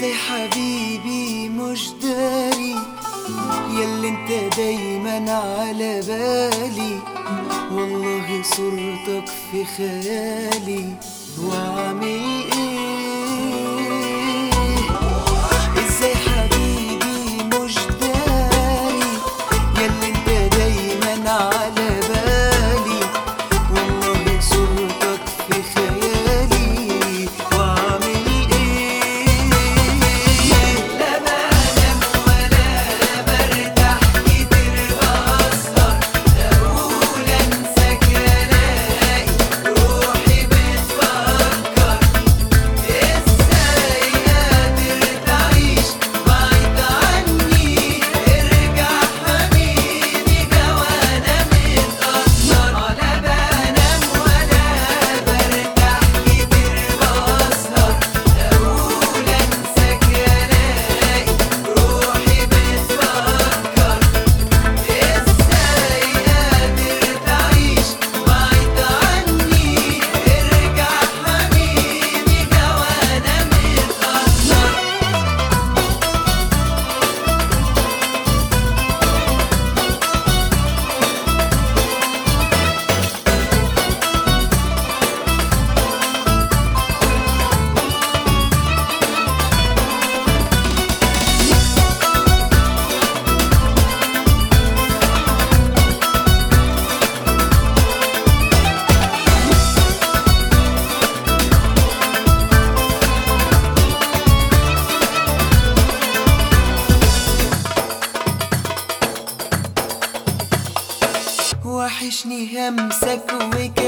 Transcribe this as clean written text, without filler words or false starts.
ازاي حبيبي مش داري ياللي انت دايما على بالي، والله صورتك في خيالي واعمل ايه؟ ازاي حبيبي مش داري ياللي انت دايما على بالي، والله صورتك في خيالي واعمل ايه؟ لا بنام ولا برتاح كتير بسهر، اقول انساك الاقي روحي بتفكر ازاي قادر تعيش بعيد عني. ارجع حبيبي جوانا متأثر، لا بنام ولا برتاح كتير بسهر، اقول انساك الاقي روحي بتفكر ازاي قادر تعيش بعيد عني. ارجع حبيبي جوانا متأثر. وحشني همسك